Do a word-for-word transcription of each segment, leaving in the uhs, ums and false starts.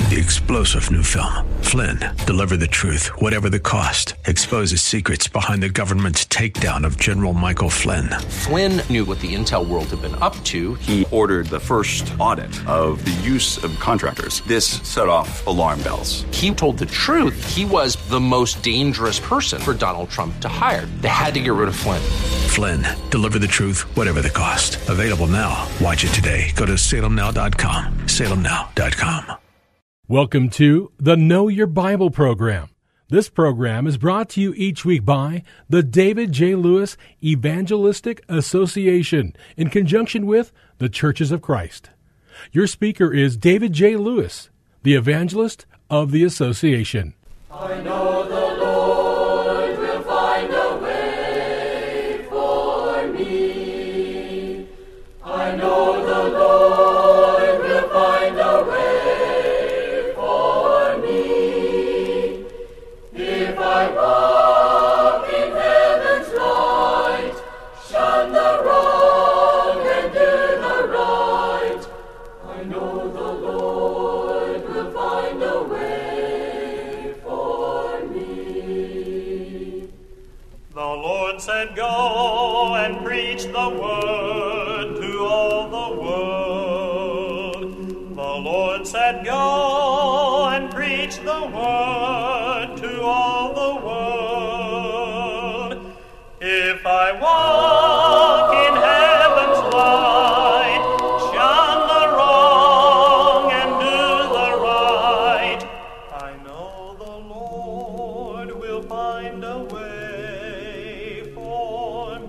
The explosive new film, Flynn, deliver the truth, whatever the cost. Exposes secrets behind the government's takedown of General Michael Flynn. Flynn knew what the intel world had been up to. He ordered the first audit of the use of contractors. This set off alarm bells. He told the truth. He was the most dangerous person for Donald Trump to hire. They had to get rid of Flynn. Flynn, deliver the truth, whatever the cost. Available now. Watch it today. Go to salem now dot com. salem now dot com. Welcome to the Know Your Bible program. This program is brought to you each week by the David J. Lewis Evangelistic Association in conjunction with the Churches of Christ. Your speaker is David J. Lewis, the evangelist of the association. I know the Lord will find a way for me. I know the Lord will find a way. I walk in heaven's light, shun the wrong and do the right. I know the Lord will find a way for me. The Lord said, go and preach the word to all the world. The Lord said, go and preach the word to all the world. If I walk in heaven's light, shun the wrong and do the right, I know the Lord will find a way for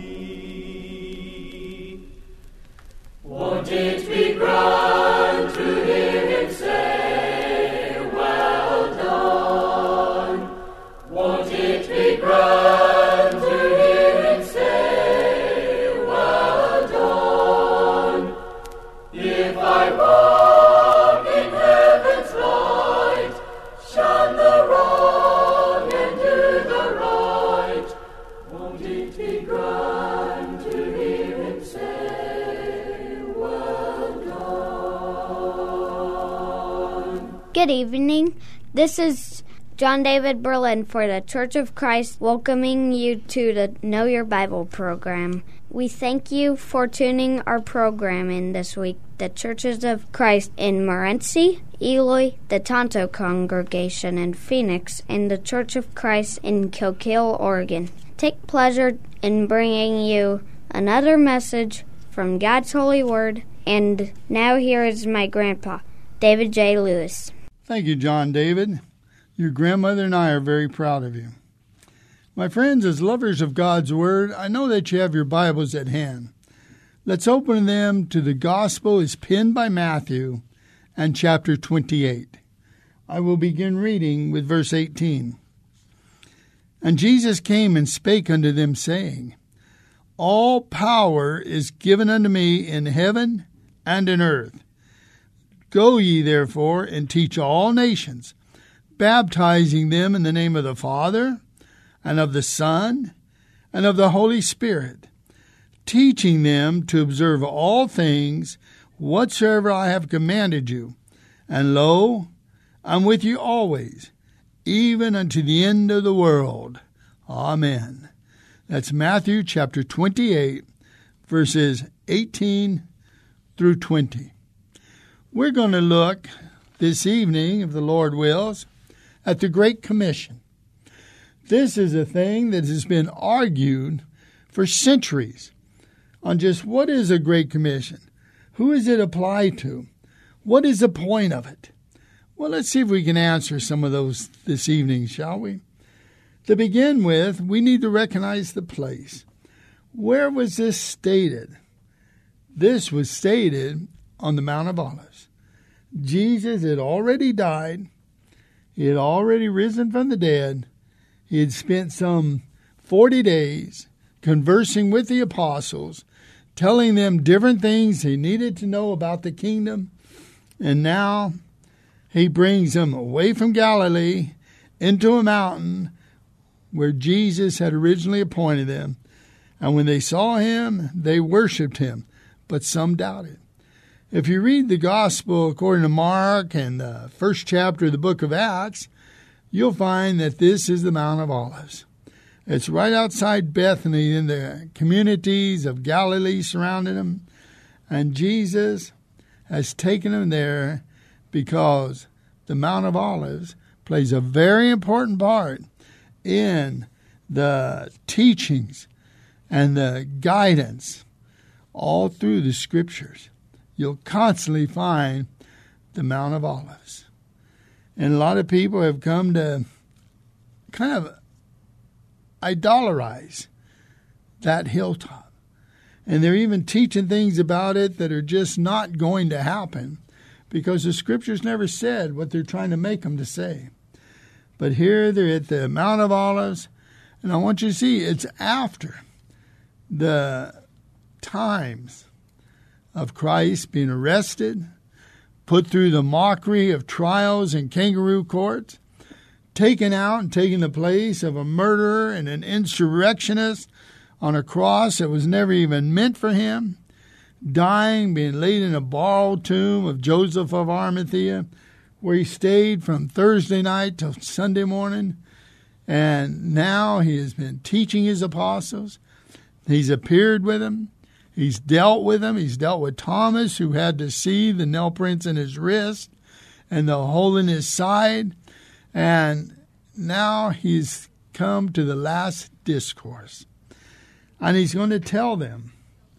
me. Won't it be grand to hear him say, well done? Won't it be grand to hear him say, well done? If I walk in heaven's light, shun the wrong and do the right, won't it be grand to hear him say, well done? Good evening. This is John David Berlin for the Church of Christ, welcoming you to the Know Your Bible program. We thank you for tuning our program in this week. The Churches of Christ in Morenci, Eloy, the Tonto Congregation in Phoenix, and the Church of Christ in Coquille, Oregon. Take pleasure in bringing you another message from God's holy word. And now here is my grandpa, David J. Lewis. Thank you, John David. Your grandmother and I are very proud of you. My friends, as lovers of God's Word, I know that you have your Bibles at hand. Let's open them to the Gospel as penned by Matthew and chapter twenty-eight. I will begin reading with verse eighteen. And Jesus came and spake unto them, saying, All power is given unto me in heaven and in earth. Go ye therefore and teach all nations, baptizing them in the name of the Father, and of the Son, and of the Holy Spirit, teaching them to observe all things whatsoever I have commanded you. And lo, I'm with you always, even unto the end of the world. Amen. That's Matthew chapter twenty-eight, verses eighteen through twenty. We're going to look this evening, if the Lord wills, at the Great Commission. This is a thing that has been argued for centuries on just what is a Great Commission? Who is it applied to? What is the point of it? Well, let's see if we can answer some of those this evening, shall we? To begin with, we need to recognize the place. Where was this stated? This was stated on the Mount of Olives. Jesus had already died. He had already risen from the dead. He had spent some forty days conversing with the apostles, telling them different things they needed to know about the kingdom. And now he brings them away from Galilee into a mountain where Jesus had originally appointed them. And when they saw him, they worshipped him, but some doubted. If you read the gospel according to Mark and the first chapter of the book of Acts, you'll find that this is the Mount of Olives. It's right outside Bethany in the communities of Galilee surrounding them. And Jesus has taken them there because the Mount of Olives plays a very important part in the teachings and the guidance all through the Scriptures. You'll constantly find the Mount of Olives. And a lot of people have come to kind of idolize that hilltop. And they're even teaching things about it that are just not going to happen because the Scriptures never said what they're trying to make them to say. But here they're at the Mount of Olives, and I want you to see it's after the times of Christ being arrested, put through the mockery of trials in kangaroo courts, taken out and taken the place of a murderer and an insurrectionist on a cross that was never even meant for him, dying, being laid in a borrowed tomb of Joseph of Arimathea, where he stayed from Thursday night till Sunday morning. And now he has been teaching his apostles. He's appeared with them. He's dealt with them. He's dealt with Thomas, who had to see the nail prints in his wrist and the hole in his side. And now he's come to the last discourse. And he's going to tell them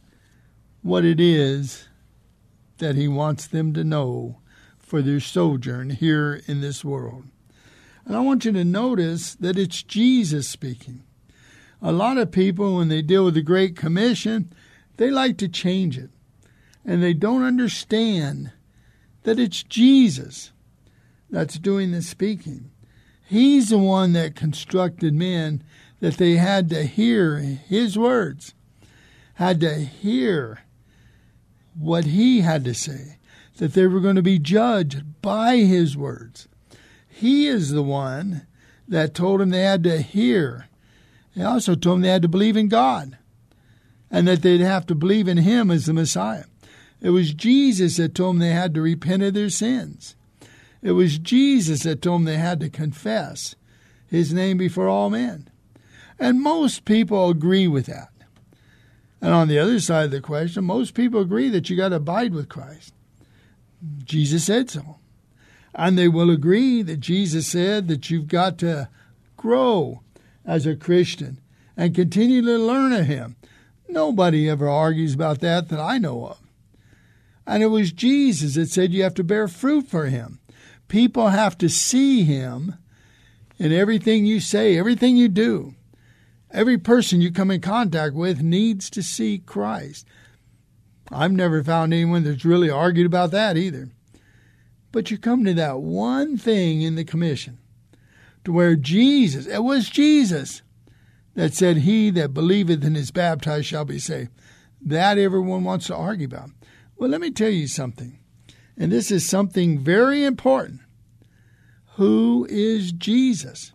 what it is that he wants them to know for their sojourn here in this world. And I want you to notice that it's Jesus speaking. A lot of people, when they deal with the Great Commission, they like to change it. And they don't understand that it's Jesus that's doing the speaking. He's the one that constructed men, that they had to hear his words, had to hear what he had to say, that they were going to be judged by his words. He is the one that told them they had to hear. He also told them they had to believe in God and that they'd have to believe in him as the Messiah. It was Jesus that told them they had to repent of their sins. It was Jesus that told them they had to confess his name before all men. And most people agree with that. And on the other side of the question, most people agree that you got to abide with Christ. Jesus said so. And they will agree that Jesus said that you've got to grow as a Christian and continue to learn of him. Nobody ever argues about that that I know of. And it was Jesus that said you have to bear fruit for him. People have to see him in everything you say, everything you do. Every person you come in contact with needs to see Christ. I've never found anyone that's really argued about that either. But you come to that one thing in the commission, to where Jesus, it was Jesus that said, he that believeth and is baptized shall be saved. That everyone wants to argue about. Well, let me tell you something. And this is something very important. Who is Jesus?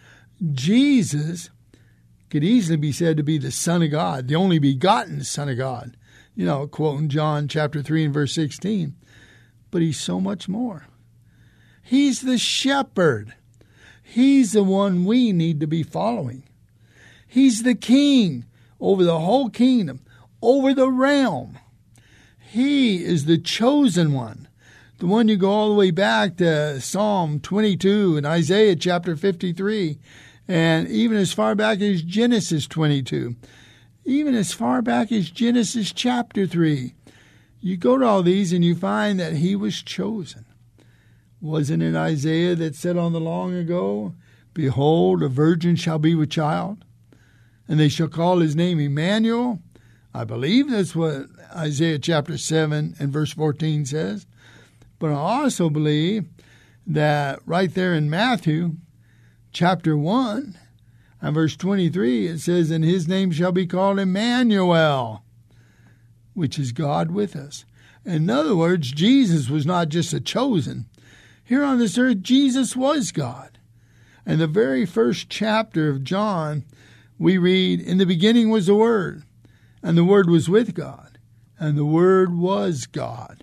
Jesus could easily be said to be the Son of God, the only begotten Son of God. You know, quoting John chapter three and verse sixteen. But he's so much more. He's the shepherd. He's the one we need to be following. He's the king over the whole kingdom, over the realm. He is the chosen one. The one you go all the way back to Psalm twenty-two and Isaiah chapter fifty-three, and even as far back as Genesis twenty-two, even as far back as Genesis chapter three. You go to all these and you find that he was chosen. Wasn't it Isaiah that said on the long ago, behold, a virgin shall be with child, and they shall call his name Emmanuel? I believe that's what Isaiah chapter seven and verse fourteen says. But I also believe that right there in Matthew chapter one and verse twenty-three, it says, and his name shall be called Emmanuel, which is God with us. In other words, Jesus was not just a chosen. Here on this earth, Jesus was God. In the very first chapter of John, we read, in the beginning was the Word, and the Word was with God, and the Word was God.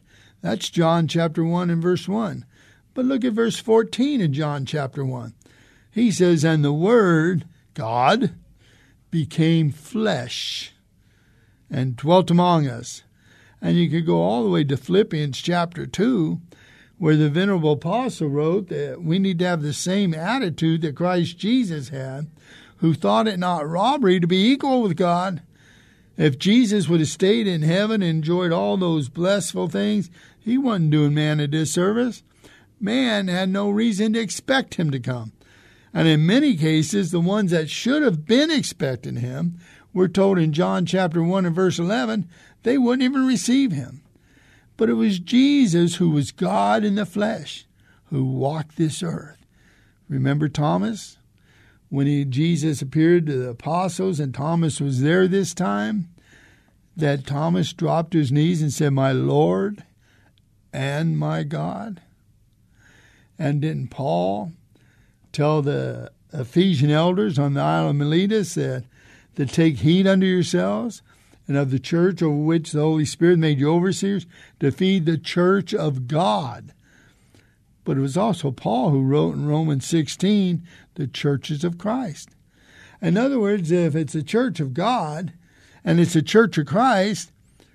That's John chapter one and verse one. But look at verse fourteen in John chapter one. He says, and the Word, God, became flesh and dwelt among us. And you could go all the way to Philippians chapter two, where the venerable apostle wrote that we need to have the same attitude that Christ Jesus had, who thought it not robbery to be equal with God. If Jesus would have stayed in heaven and enjoyed all those blissful things, he wasn't doing man a disservice. Man had no reason to expect him to come. And in many cases, the ones that should have been expecting him, we're told in John chapter one and verse eleven, they wouldn't even receive him. But it was Jesus who was God in the flesh who walked this earth. Remember Thomas? When he, Jesus appeared to the apostles and Thomas was there this time, that Thomas dropped to his knees and said, my Lord and my God. And didn't Paul tell the Ephesian elders on the Isle of Miletus that, that take heed unto yourselves and of the church over which the Holy Spirit made you overseers, to feed the church of God. But it was also Paul who wrote in Romans sixteen, the churches of Christ. In other words, if it's a church of God and it's a church of Christ,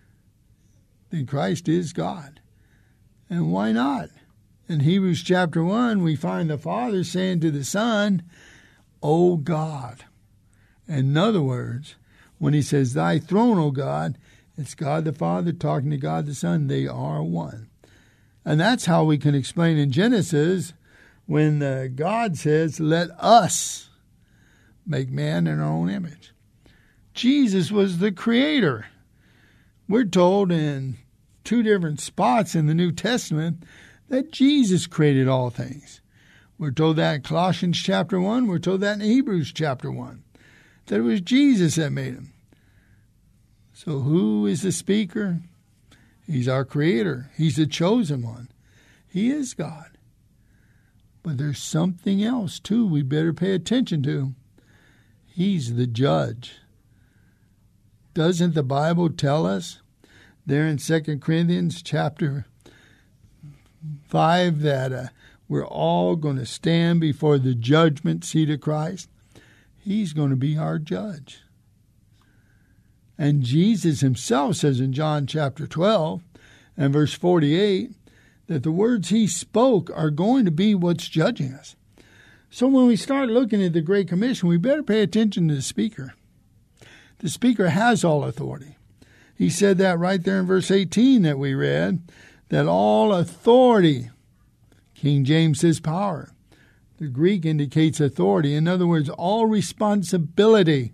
then Christ is God. And why not? In Hebrews chapter one, we find the Father saying to the Son, O God. In other words, when he says, thy throne, O God, it's God the Father talking to God the Son. They are one. And that's how we can explain in Genesis when uh, God says, let us make man in our own image. Jesus was the creator. We're told in two different spots in the New Testament that Jesus created all things. We're told that in Colossians chapter one. We're told that in Hebrews chapter one. That it was Jesus that made him. So who is the speaker? He's our creator. He's the chosen one. He is God. But there's something else, too, we better pay attention to. He's the judge. Doesn't the Bible tell us there in Second Corinthians chapter five that uh, we're all going to stand before the judgment seat of Christ? He's going to be our judge. And Jesus himself says in John chapter twelve and verse forty-eight that the words he spoke are going to be what's judging us. So when we start looking at the Great Commission, we better pay attention to the speaker. The speaker has all authority. He said that right there in verse eighteen that we read, that all authority, King James says power. The Greek indicates authority. In other words, all responsibility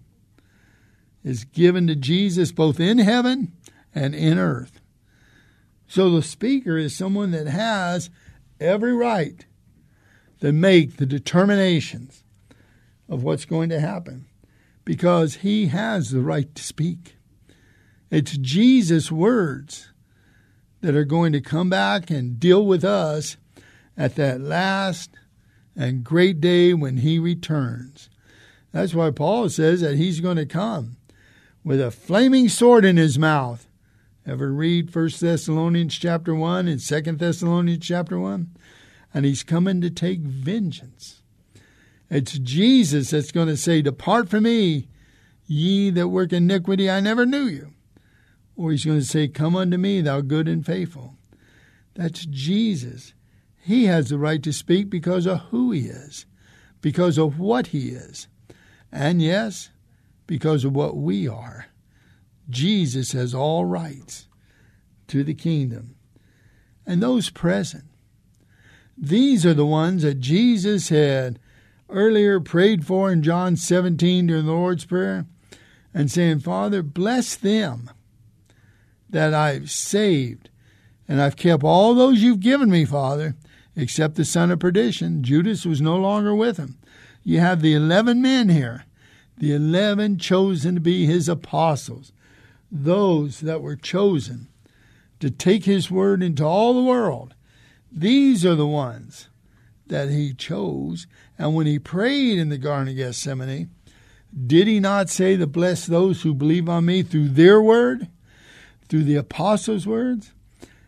is given to Jesus both in heaven and in earth. So the speaker is someone that has every right to make the determinations of what's going to happen because he has the right to speak. It's Jesus' words that are going to come back and deal with us at that last and great day when he returns. That's why Paul says that he's going to come with a flaming sword in his mouth. Ever read First Thessalonians chapter one and Second Thessalonians chapter one? And he's coming to take vengeance. It's Jesus that's going to say, depart from me, ye that work iniquity, I never knew you. Or he's going to say, come unto me, thou good and faithful. That's Jesus. He has the right to speak because of who he is, because of what he is, and yes, because of what we are. Jesus has all rights to the kingdom. And those present, these are the ones that Jesus had earlier prayed for in John seventeen during the Lord's Prayer, and saying, Father, bless them that I've saved, and I've kept all those you've given me, Father, except the son of perdition. Judas was no longer with him. You have the eleven men here, the eleven chosen to be his apostles, those that were chosen to take his word into all the world. These are the ones that he chose. And when he prayed in the Garden of Gethsemane, did he not say to bless those who believe on me through their word, through the apostles' words?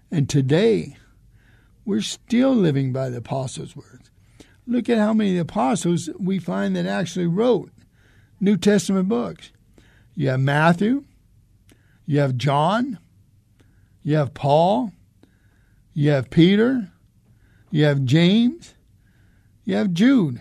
And today, we're still living by the apostles' words. Look at how many apostles we find that actually wrote New Testament books. You have Matthew, you have John, you have Paul, you have Peter, you have James, you have Jude.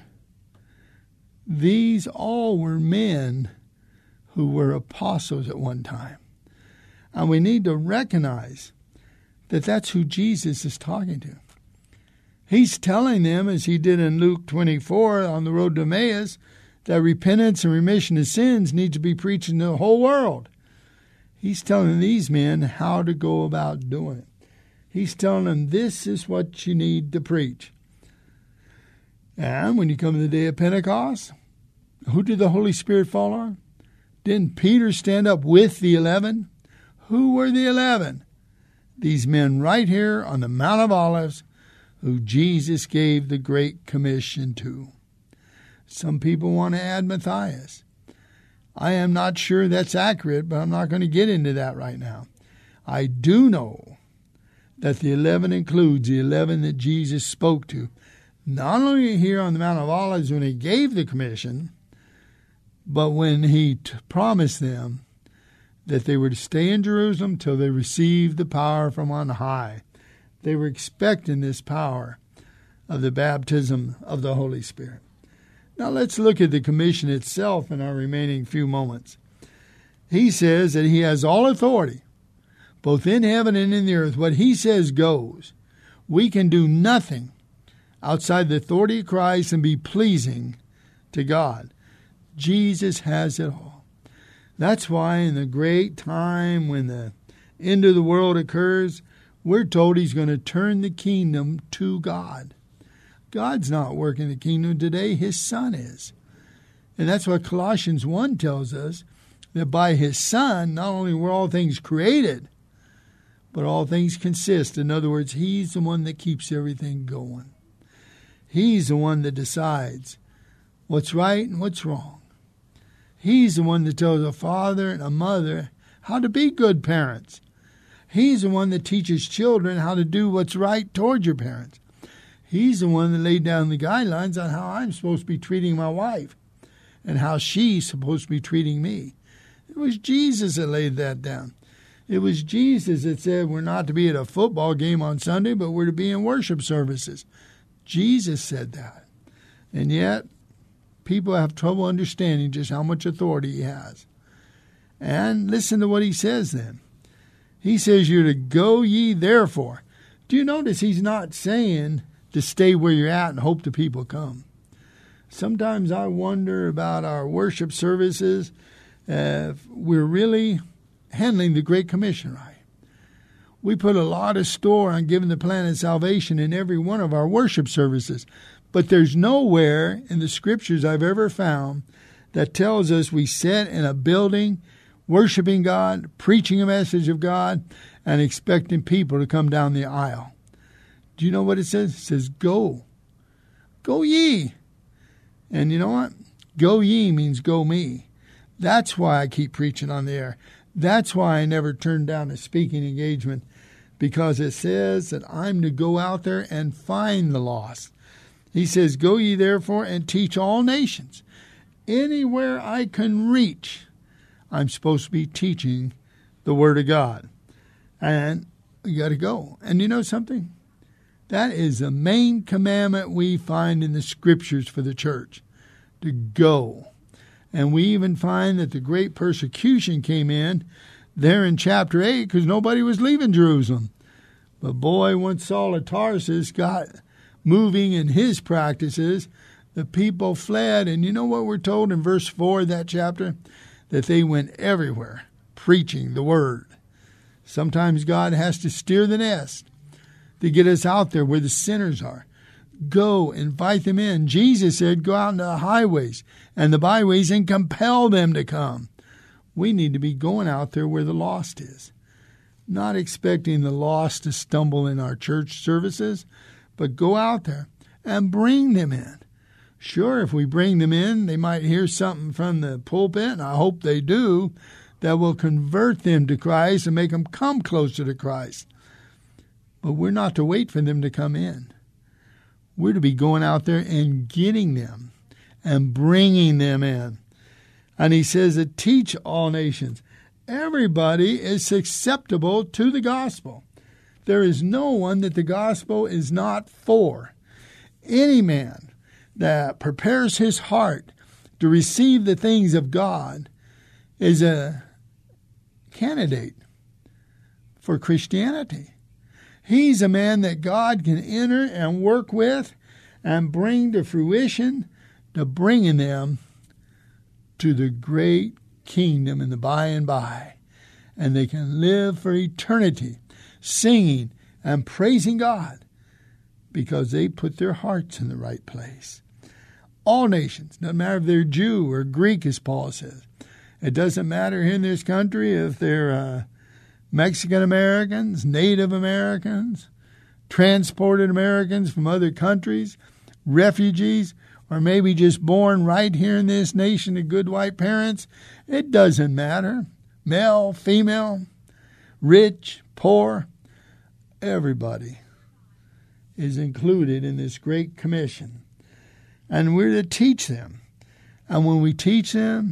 These all were men who were apostles at one time. And we need to recognize that that's who Jesus is talking to. He's telling them, as he did in Luke twenty-four on the road to Emmaus, that repentance and remission of sins need to be preached in the whole world. He's telling these men how to go about doing it. He's telling them this is what you need to preach. And when you come to the day of Pentecost, who did the Holy Spirit fall on? Didn't Peter stand up with the eleven? Who were the eleven? These men right here on the Mount of Olives who Jesus gave the Great Commission to. Some people want to add Matthias. I am not sure that's accurate, but I'm not going to get into that right now. I do know that the eleven includes the eleven that Jesus spoke to, not only here on the Mount of Olives when he gave the commission, but when he t- promised them that they were to stay in Jerusalem till they received the power from on high. They were expecting this power of the baptism of the Holy Spirit. Now let's look at the commission itself in our remaining few moments. He says that he has all authority, both in heaven and in the earth. What he says goes. We can do nothing outside the authority of Christ and be pleasing to God. Jesus has it all. That's why in the great time when the end of the world occurs, we're told he's going to turn the kingdom to God. God's not working the kingdom today. His Son is. And that's what Colossians one tells us, that by his Son, not only were all things created, but all things consist. In other words, he's the one that keeps everything going. He's the one that decides what's right and what's wrong. He's the one that tells a father and a mother how to be good parents. He's the one that teaches children how to do what's right toward your parents. He's the one that laid down the guidelines on how I'm supposed to be treating my wife and how she's supposed to be treating me. It was Jesus that laid that down. It was Jesus that said we're not to be at a football game on Sunday, but we're to be in worship services. Jesus said that. And yet, people have trouble understanding just how much authority he has. And listen to what he says then. He says you're to go ye therefore. Do you notice he's not saying to stay where you're at and hope the people come? Sometimes I wonder about our worship services, uh, if we're really handling the Great Commission right. We put a lot of store on giving the plan of salvation in every one of our worship services. But there's nowhere in the scriptures I've ever found that tells us we sit in a building worshiping God, preaching a message of God, and expecting people to come down the aisle. Do you know what it says? It says, go. Go ye. And you know what? Go ye means go me. That's why I keep preaching on the air. That's why I never turn down a speaking engagement, because it says that I'm to go out there and find the lost. He says, go ye therefore and teach all nations. Anywhere I can reach, I'm supposed to be teaching the Word of God. And you got to go. And you know something? That is the main commandment we find in the Scriptures for the church, to go. And we even find that the great persecution came in there in chapter eight because nobody was leaving Jerusalem. But boy, once Saul of Tarsus got moving in his practices, the people fled. And you know what we're told in verse four of that chapter? That they went everywhere preaching the word. Sometimes God has to steer the nest to get us out there where the sinners are. Go, invite them in. Jesus said, go out into the highways and the byways and compel them to come. We need to be going out there where the lost is. Not expecting the lost to stumble in our church services, but go out there and bring them in. Sure, if we bring them in, they might hear something from the pulpit, and I hope they do, that will convert them to Christ and make them come closer to Christ. But we're not to wait for them to come in. We're to be going out there and getting them and bringing them in. And he says that teach all nations. Everybody is acceptable to the gospel. There is no one that the gospel is not for. Any man that prepares his heart to receive the things of God is a candidate for Christianity. He's a man that God can enter and work with and bring to fruition, to bringing them to the great kingdom in the by and by. And they can live for eternity singing and praising God because they put their hearts in the right place. All nations, doesn't matter if they're Jew or Greek, as Paul says. It doesn't matter in this country if they're uh, Mexican Americans, Native Americans, transported Americans from other countries, refugees, or maybe just born right here in this nation to good white parents. It doesn't matter. Male, female, rich, poor, everybody is included in this great commission. And we're to teach them. And when we teach them,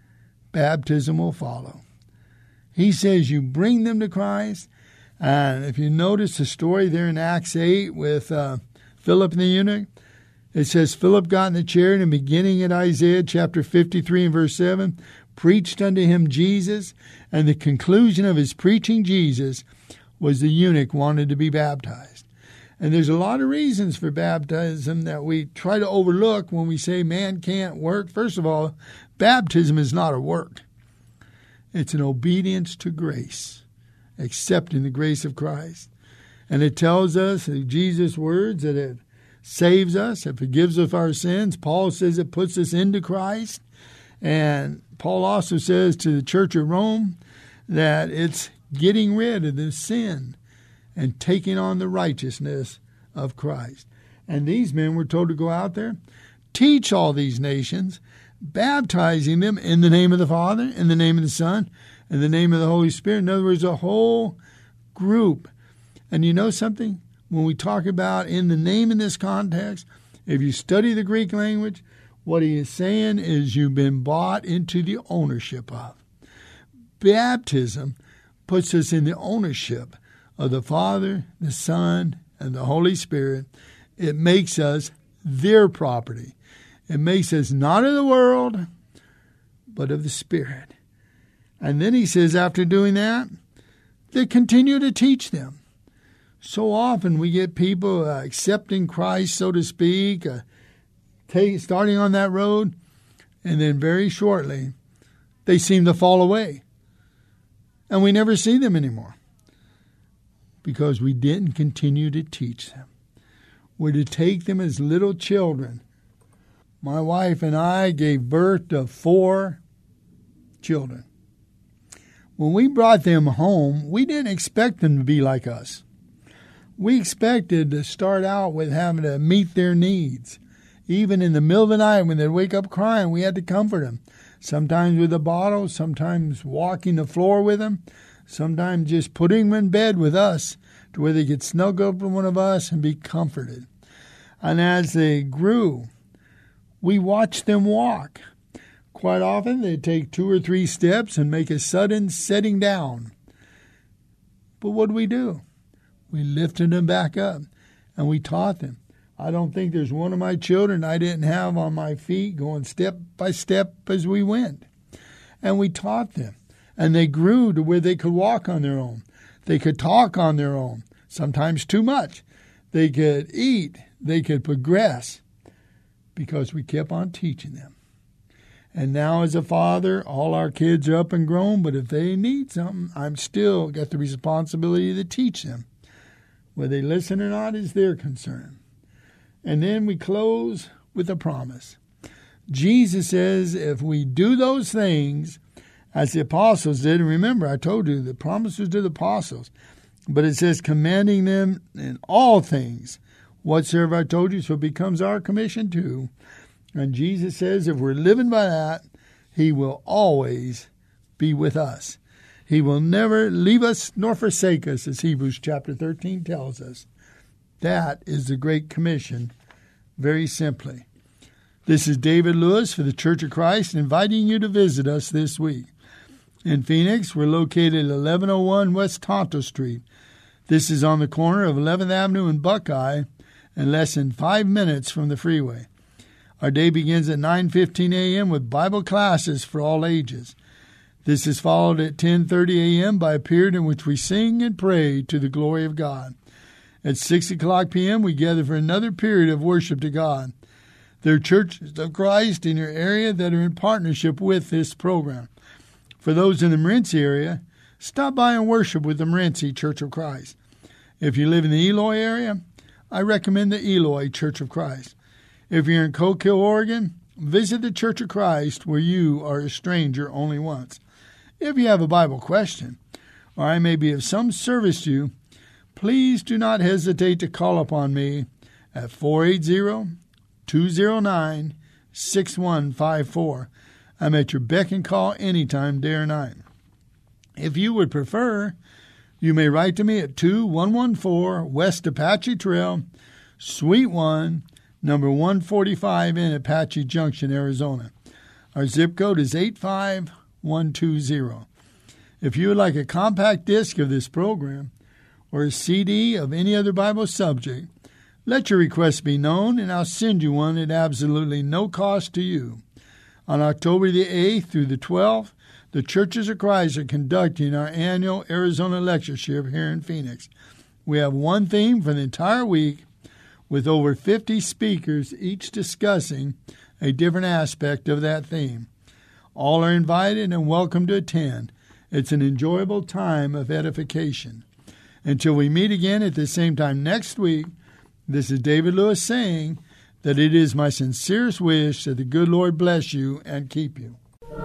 baptism will follow. He says you bring them to Christ. And if you notice the story there in Acts eight with uh, Philip and the eunuch, it says Philip got in the chair and beginning at Isaiah chapter fifty-three and verse seven, preached unto him Jesus, and the conclusion of his preaching Jesus was the eunuch wanted to be baptized. And there's a lot of reasons for baptism that we try to overlook when we say man can't work. First of all, baptism is not a work. It's an obedience to grace, accepting the grace of Christ. And it tells us through Jesus' words that it saves us, it forgives us our sins. Paul says it puts us into Christ. And Paul also says to the church of Rome that it's getting rid of the sin and taking on the righteousness of Christ. And these men were told to go out there, teach all these nations, baptizing them in the name of the Father, in the name of the Son, in the name of the Holy Spirit. In other words, a whole group. And you know something? When we talk about in the name in this context, if you study the Greek language, what he is saying is you've been bought into the ownership of. Baptism puts us in the ownership of the Father, the Son, and the Holy Spirit. It makes us their property. It makes us not of the world, but of the Spirit. And then he says after doing that, they continue to teach them. So often we get people uh, accepting Christ, so to speak, uh, take, starting on that road, and then very shortly they seem to fall away. And we never see them anymore because we didn't continue to teach them. We're to take them as little children. My wife and I gave birth to four children. When we brought them home, we didn't expect them to be like us. We expected to start out with having to meet their needs. Even in the middle of the night when they'd wake up crying, we had to comfort them. Sometimes with a bottle, sometimes walking the floor with them, sometimes just putting them in bed with us to where they could snuggle up with one of us and be comforted. And as they grew, we watched them walk. Quite often, they'd take two or three steps and make a sudden setting down. But what do we do? We lifted them back up, and we taught them. I don't think there's one of my children I didn't have on my feet going step by step as we went. And we taught them, and they grew to where they could walk on their own. They could talk on their own, sometimes too much. They could eat. They could progress because we kept on teaching them. And now as a father, all our kids are up and grown, but if they need something, I'm still got the responsibility to teach them. Whether they listen or not is their concern. And then we close with a promise. Jesus says if we do those things as the apostles did, and remember I told you the promise was to the apostles, but it says commanding them in all things whatsoever I told you, so it becomes our commission too. And Jesus says if we're living by that, he will always be with us. He will never leave us nor forsake us, as Hebrews chapter thirteen tells us. That is the Great Commission, very simply. This is David Lewis for the Church of Christ, inviting you to visit us this week. In Phoenix, we're located at eleven oh one West Tonto Street. This is on the corner of eleventh Avenue and Buckeye, and less than five minutes from the freeway. Our day begins at nine fifteen a.m. with Bible classes for all ages. This is followed at ten thirty a.m. by a period in which we sing and pray to the glory of God. At six o'clock p.m., we gather for another period of worship to God. There are churches of Christ in your area that are in partnership with this program. For those in the Morenci area, stop by and worship with the Morenci Church of Christ. If you live in the Eloy area, I recommend the Eloy Church of Christ. If you're in Coke Hill, Oregon, visit the Church of Christ where you are a stranger only once. If you have a Bible question, or I may be of some service to you, please do not hesitate to call upon me at four eight zero, two zero nine, six one five four. I'm at your beck and call anytime, day or night. If you would prefer, you may write to me at two one one four West Apache Trail, Suite one, number one forty-five in Apache Junction, Arizona. Our zip code is eight five one two zero. If you would like a compact disc of this program or a C D of any other Bible subject, let your request be known, and I'll send you one at absolutely no cost to you. On October the eighth through the twelfth, the Churches of Christ are conducting our annual Arizona Lectureship here in Phoenix. We have one theme for the entire week with over fifty speakers, each discussing a different aspect of that theme. All are invited and welcome to attend. It's an enjoyable time of edification. Until we meet again at the same time next week, this is David Lewis saying that it is my sincerest wish that the good Lord bless you and keep you. The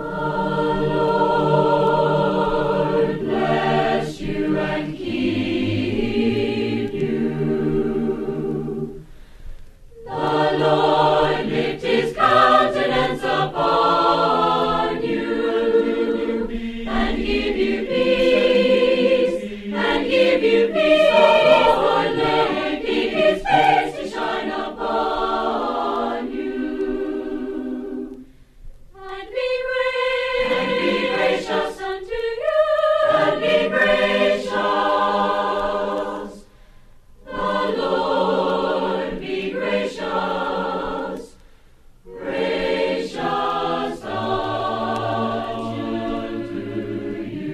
Lord bless you and keep you. The Lord lift his countenance upon you and give you peace, and give you peace. The Lord make his face to shine upon you. And be gracious, and be gracious unto you, and be gracious. The Lord be gracious, gracious unto you.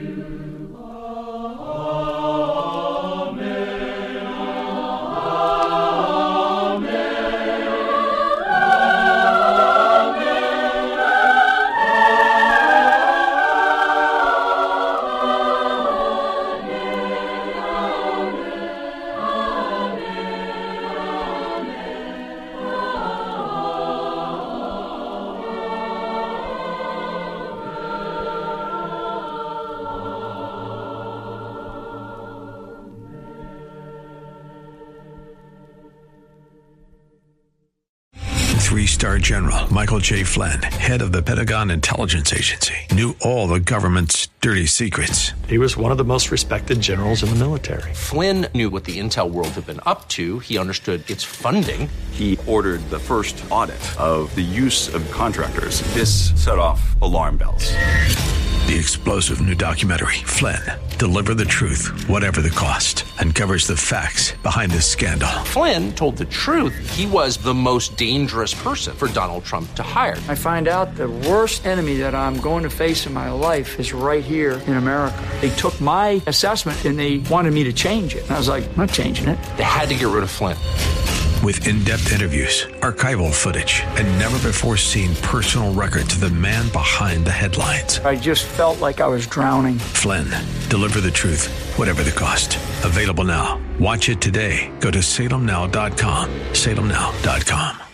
Three-star General Michael J. Flynn, head of the Pentagon Intelligence Agency, knew all the government's dirty secrets. He was one of the most respected generals in the military. Flynn knew what the intel world had been up to. He understood its funding. He ordered the first audit of the use of contractors. This set off alarm bells. The explosive new documentary, Flynn, Deliver the Truth, Whatever the Cost, uncovers the facts behind this scandal. Flynn told the truth. He was the most dangerous person for Donald Trump to hire. I find out the worst enemy that I'm going to face in my life is right here in America. They took my assessment and they wanted me to change it. And I was like, I'm not changing it. They had to get rid of Flynn. With in-depth interviews, archival footage, and never-before-seen personal records of the man behind the headlines. I just felt like I was drowning. Flynn, Deliver the Truth, Whatever the Cost. Available now. Watch it today. Go to salem now dot com. salem now dot com.